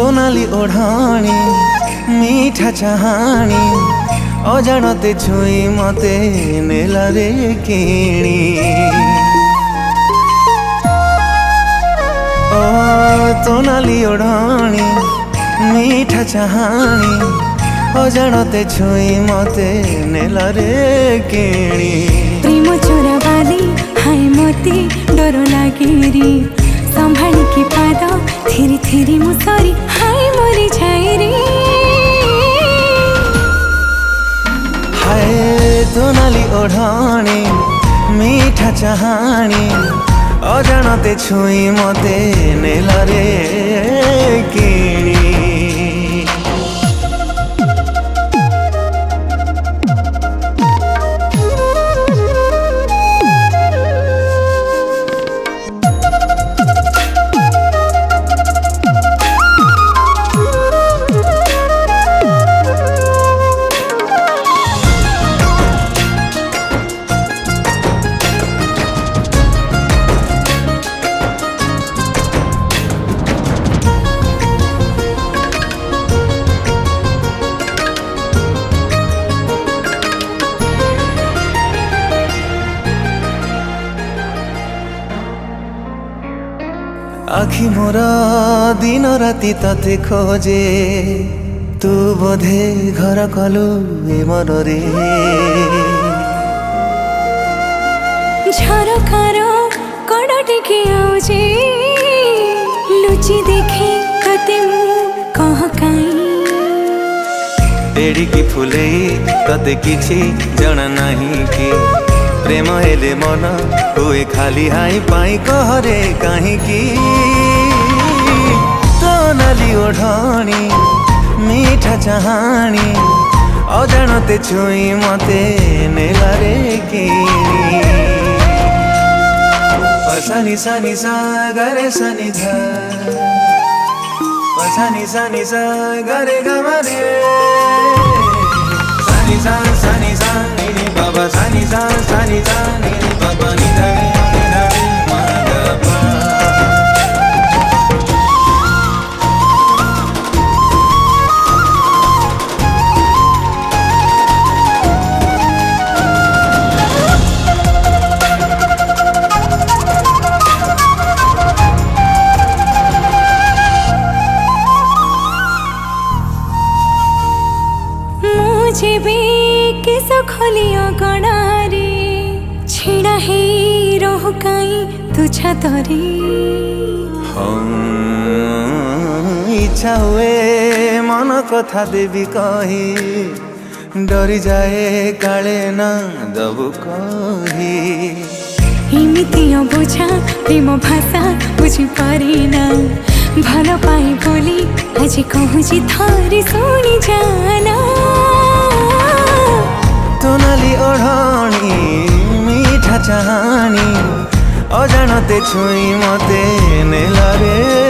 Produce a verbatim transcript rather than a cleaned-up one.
सोनाली ओढ़ाणी मीठा चाहाणी अजाणते छुई मते नेला रे किणी। ओ सोनाली ओढ़ाणी मीठा चाहाणी अजाणते छुई मते नेला रे किणी। प्रेम चोरा बाली हाय मते डर लागेरी संभाली के पाद थिरी थिरी मुसरी हाय मरी जाए रे। हाय सोनाली ओढ़ाणी मीठा चाहाणी अजाणते छुई मते नेला रे किणी। आखि मोरा दिन राति तते खोजे तू बोधे घर कलु ए मନରେ। झरकार कण टिके आउजे लुचि देखे तते मु कह काई। एड़ी की फुले तते किछि जण नाही कि प्रेम हेले मन हुए खाली हाई पाई कहरे कहीं की। सोनाली ओढ़ाणी मीठा चाहाणी अजाणते छुई मते नेला रे किणी। सनी सनी सा गरे सनी धा सनी सनी सा गरे गमरे सनी सा सनी सा नी बाबा सनी सा सनी सा नी बाबा नी धा नी धा मा गा पा। जेबे केस खोलिया गणारे छिड़ा हे रह काई तू छतरे। इच्छा हुए मन कथा देवी कही डरी जाए काले ना दबु कही। एमिति बुझा प्रेम भाषा बुझी पारे ना भल पाए बोली आज कहूँ थरी शुणी जाना। सोनाली ओढ़ाणी मीठा चाहाणी अजाणते छुई मते नेला रे